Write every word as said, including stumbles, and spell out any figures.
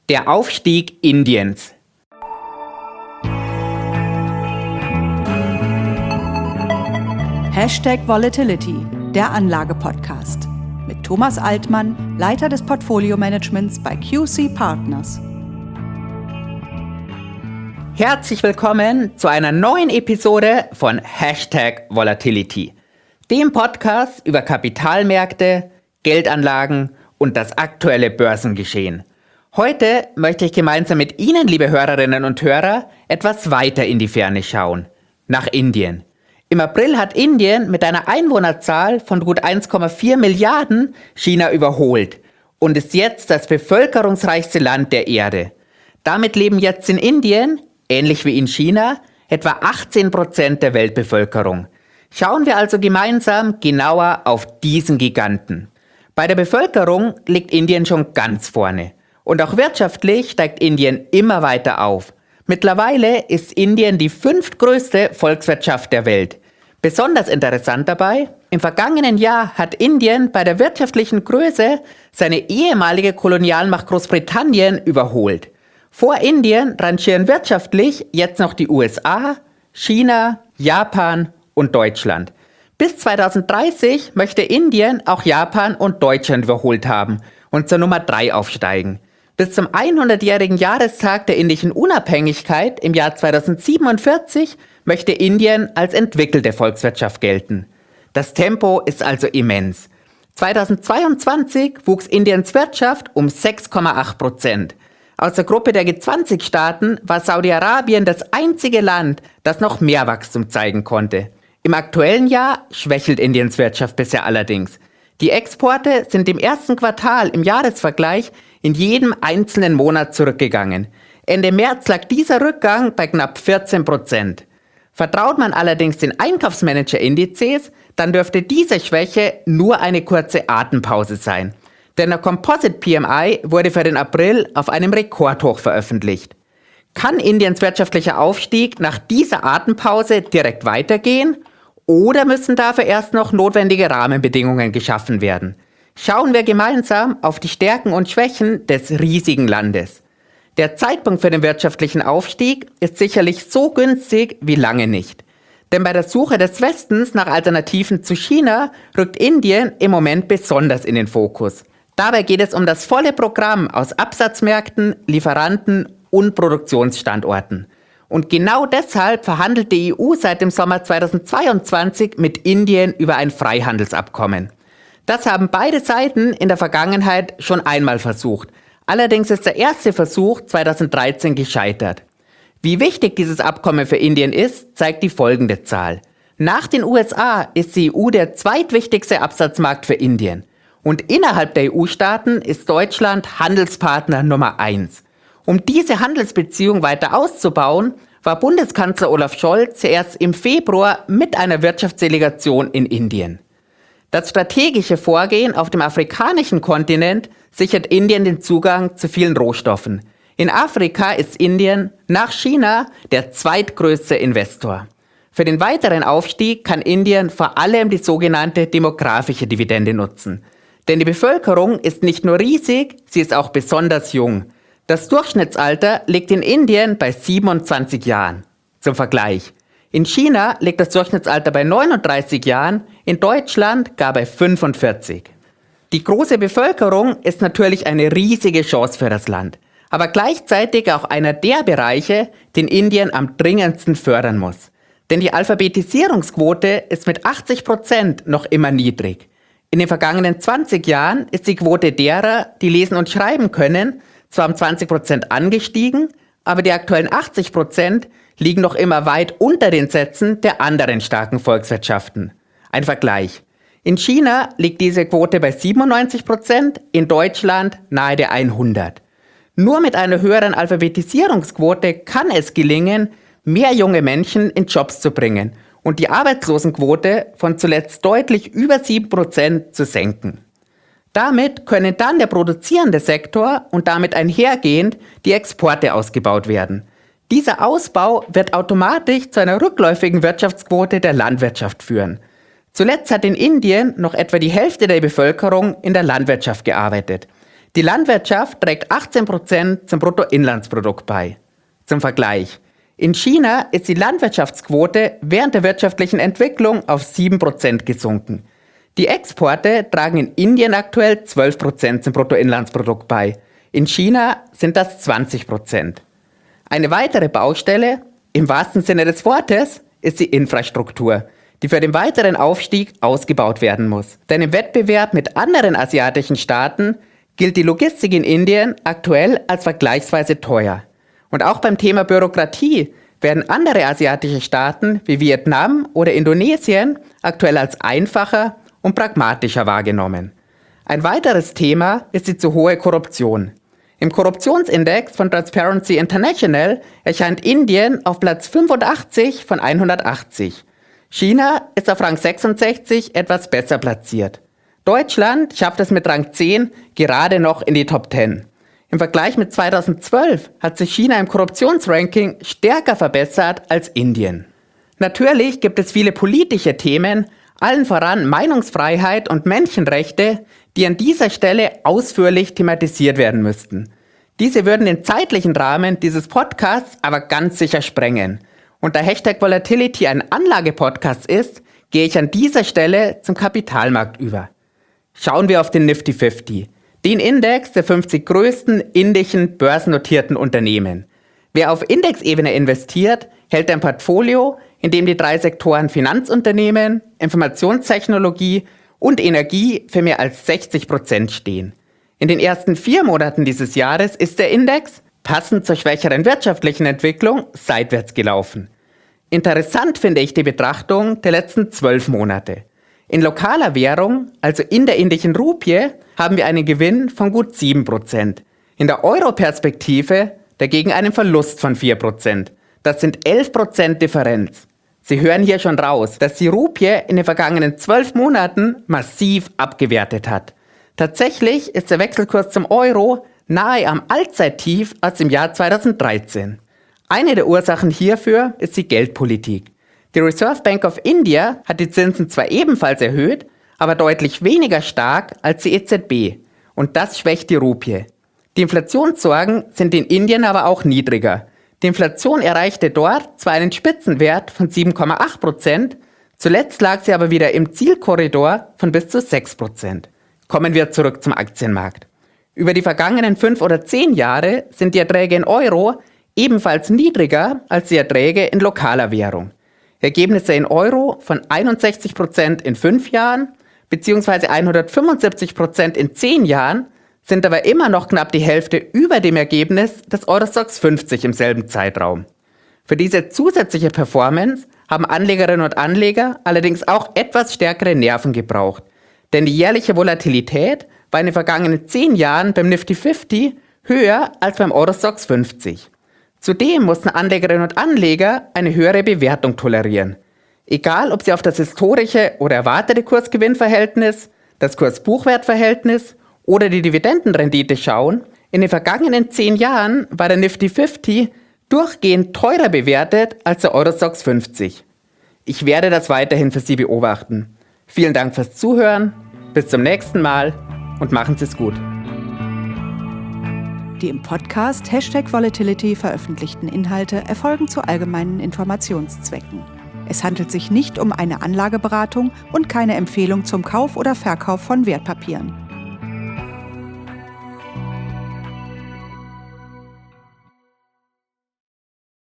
Der Aufstieg Indiens. Hashtag Volatility, der Anlage-Podcast. Mit Thomas Altmann, Leiter des Portfolio-Managements bei Q C Partners. Herzlich willkommen zu einer neuen Episode von Hashtag Volatility, dem Podcast über Kapitalmärkte, Geldanlagen und das aktuelle Börsengeschehen. Heute möchte ich gemeinsam mit Ihnen, liebe Hörerinnen und Hörer, etwas weiter in die Ferne schauen, nach Indien. Im April hat Indien mit einer Einwohnerzahl von gut eins Komma vier Milliarden China überholt und ist jetzt das bevölkerungsreichste Land der Erde. Damit leben jetzt in Indien, ähnlich wie in China, etwa achtzehn Prozent der Weltbevölkerung. Schauen wir also gemeinsam genauer auf diesen Giganten. Bei der Bevölkerung liegt Indien schon ganz vorne. Und auch wirtschaftlich steigt Indien immer weiter auf. Mittlerweile ist Indien die fünftgrößte Volkswirtschaft der Welt. Besonders interessant dabei, im vergangenen Jahr hat Indien bei der wirtschaftlichen Größe seine ehemalige Kolonialmacht Großbritannien überholt. Vor Indien rangieren wirtschaftlich jetzt noch die U S A, China, Japan und Deutschland. Bis zweitausenddreißig möchte Indien auch Japan und Deutschland überholt haben und zur Nummer drei aufsteigen. Bis zum hundertjährigen Jahrestag der indischen Unabhängigkeit im Jahr zweitausendsiebenundvierzig möchte Indien als entwickelte Volkswirtschaft gelten. Das Tempo ist also immens. zweitausendzweiundzwanzig wuchs Indiens Wirtschaft um sechs Komma acht Prozent. Aus der Gruppe der G zwanzig Staaten war Saudi-Arabien das einzige Land, das noch mehr Wachstum zeigen konnte. Im aktuellen Jahr schwächelt Indiens Wirtschaft bisher allerdings. Die Exporte sind im ersten Quartal im Jahresvergleich in jedem einzelnen Monat zurückgegangen. Ende März lag dieser Rückgang bei knapp vierzehn Prozent. Vertraut man allerdings den Einkaufsmanager-Indizes, dann dürfte diese Schwäche nur eine kurze Atempause sein. Denn der Composite P M I wurde für den April auf einem Rekordhoch veröffentlicht. Kann Indiens wirtschaftlicher Aufstieg nach dieser Atempause direkt weitergehen? Oder müssen dafür erst noch notwendige Rahmenbedingungen geschaffen werden? Schauen wir gemeinsam auf die Stärken und Schwächen des riesigen Landes. Der Zeitpunkt für den wirtschaftlichen Aufstieg ist sicherlich so günstig wie lange nicht. Denn bei der Suche des Westens nach Alternativen zu China rückt Indien im Moment besonders in den Fokus. Dabei geht es um das volle Programm aus Absatzmärkten, Lieferanten und Produktionsstandorten. Und genau deshalb verhandelt die E U seit dem Sommer zweitausendzweiundzwanzig mit Indien über ein Freihandelsabkommen. Das haben beide Seiten in der Vergangenheit schon einmal versucht. Allerdings ist der erste Versuch zweitausenddreizehn gescheitert. Wie wichtig dieses Abkommen für Indien ist, zeigt die folgende Zahl. Nach den U S A ist die E U der zweitwichtigste Absatzmarkt für Indien. Und innerhalb der E U-Staaten ist Deutschland Handelspartner Nummer eins. Um diese Handelsbeziehung weiter auszubauen, war Bundeskanzler Olaf Scholz zuerst im Februar mit einer Wirtschaftsdelegation in Indien. Das strategische Vorgehen auf dem afrikanischen Kontinent sichert Indien den Zugang zu vielen Rohstoffen. In Afrika ist Indien nach China der zweitgrößte Investor. Für den weiteren Aufstieg kann Indien vor allem die sogenannte demografische Dividende nutzen. Denn die Bevölkerung ist nicht nur riesig, sie ist auch besonders jung. Das Durchschnittsalter liegt in Indien bei siebenundzwanzig Jahren. Zum Vergleich. In China liegt das Durchschnittsalter bei neununddreißig Jahren, in Deutschland gar bei fünfundvierzig. Die große Bevölkerung ist natürlich eine riesige Chance für das Land, aber gleichzeitig auch einer der Bereiche, den Indien am dringendsten fördern muss. Denn die Alphabetisierungsquote ist mit achtzig Prozent noch immer niedrig. In den vergangenen zwanzig Jahren ist die Quote derer, die lesen und schreiben können, zwar um zwanzig Prozent angestiegen, aber die aktuellen achtzig Prozent liegen noch immer weit unter den Sätzen der anderen starken Volkswirtschaften. Ein Vergleich. In China liegt diese Quote bei siebenundneunzig Prozent, in Deutschland nahe der hundert. Nur mit einer höheren Alphabetisierungsquote kann es gelingen, mehr junge Menschen in Jobs zu bringen und die Arbeitslosenquote von zuletzt deutlich über sieben Prozent zu senken. Damit können dann der produzierende Sektor und damit einhergehend die Exporte ausgebaut werden. Dieser Ausbau wird automatisch zu einer rückläufigen Wirtschaftsquote der Landwirtschaft führen. Zuletzt hat in Indien noch etwa die Hälfte der Bevölkerung in der Landwirtschaft gearbeitet. Die Landwirtschaft trägt achtzehn Prozent zum Bruttoinlandsprodukt bei. Zum Vergleich: In China ist die Landwirtschaftsquote während der wirtschaftlichen Entwicklung auf sieben Prozent gesunken. Die Exporte tragen in Indien aktuell zwölf Prozent zum Bruttoinlandsprodukt bei. In China sind das zwanzig Prozent. Eine weitere Baustelle, im wahrsten Sinne des Wortes, ist die Infrastruktur, die für den weiteren Aufstieg ausgebaut werden muss. Denn im Wettbewerb mit anderen asiatischen Staaten gilt die Logistik in Indien aktuell als vergleichsweise teuer. Und auch beim Thema Bürokratie werden andere asiatische Staaten wie Vietnam oder Indonesien aktuell als einfacher und pragmatischer wahrgenommen. Ein weiteres Thema ist die zu hohe Korruption. Im Korruptionsindex von Transparency International erscheint Indien auf Platz fünfundachtzig von hundertachtzig. China ist auf Rang sechsundsechzig etwas besser platziert. Deutschland schafft es mit Rang zehn gerade noch in die Top zehn. Im Vergleich mit zweitausendzwölf hat sich China im Korruptionsranking stärker verbessert als Indien. Natürlich gibt es viele politische Themen, allen voran Meinungsfreiheit und Menschenrechte, die an dieser Stelle ausführlich thematisiert werden müssten. Diese würden den zeitlichen Rahmen dieses Podcasts aber ganz sicher sprengen. Und da Hashtag Volatility ein Anlage-Podcast ist, gehe ich an dieser Stelle zum Kapitalmarkt über. Schauen wir auf den Nifty fünfzig, den Index der fünfzig größten indischen börsennotierten Unternehmen. Wer auf Indexebene investiert, hält ein Portfolio, in dem die drei Sektoren Finanzunternehmen, Informationstechnologie und Energie für mehr als sechzig Prozent stehen. In den ersten vier Monaten dieses Jahres ist der Index, passend zur schwächeren wirtschaftlichen Entwicklung, seitwärts gelaufen. Interessant finde ich die Betrachtung der letzten zwölf Monate. In lokaler Währung, also in der indischen Rupie, haben wir einen Gewinn von gut sieben Prozent. In der Euro-Perspektive dagegen einen Verlust von vier Prozent. Das sind elf Prozent Differenz. Sie hören hier schon raus, dass die Rupie in den vergangenen zwölf Monaten massiv abgewertet hat. Tatsächlich ist der Wechselkurs zum Euro nahe am Allzeittief aus dem Jahr zweitausenddreizehn. Eine der Ursachen hierfür ist die Geldpolitik. Die Reserve Bank of India hat die Zinsen zwar ebenfalls erhöht, aber deutlich weniger stark als die E Z B. Und das schwächt die Rupie. Die Inflationssorgen sind in Indien aber auch niedriger. Die Inflation erreichte dort zwar einen Spitzenwert von sieben Komma acht Prozent, zuletzt lag sie aber wieder im Zielkorridor von bis zu sechs Prozent. Kommen wir zurück zum Aktienmarkt. Über die vergangenen fünf oder zehn Jahre sind die Erträge in Euro ebenfalls niedriger als die Erträge in lokaler Währung. Ergebnisse in Euro von einundsechzig Prozent in fünf Jahren bzw. hundertfünfundsiebzig Prozent in zehn Jahren sind aber immer noch knapp die Hälfte über dem Ergebnis des Eurostoxx fünfzig im selben Zeitraum. Für diese zusätzliche Performance haben Anlegerinnen und Anleger allerdings auch etwas stärkere Nerven gebraucht, denn die jährliche Volatilität war in den vergangenen zehn Jahren beim Nifty fünfzig höher als beim Eurostoxx fünfzig. Zudem mussten Anlegerinnen und Anleger eine höhere Bewertung tolerieren. Egal, ob sie auf das historische oder erwartete Kursgewinnverhältnis, das Kurs-Buchwert-Verhältnis oder die Dividendenrendite schauen, in den vergangenen zehn Jahren war der Nifty fünfzig durchgehend teurer bewertet als der Eurostoxx fünfzig. Ich werde das weiterhin für Sie beobachten. Vielen Dank fürs Zuhören, bis zum nächsten Mal und machen Sie es gut. Die im Podcast Hashtag Volatility veröffentlichten Inhalte erfolgen zu allgemeinen Informationszwecken. Es handelt sich nicht um eine Anlageberatung und keine Empfehlung zum Kauf oder Verkauf von Wertpapieren.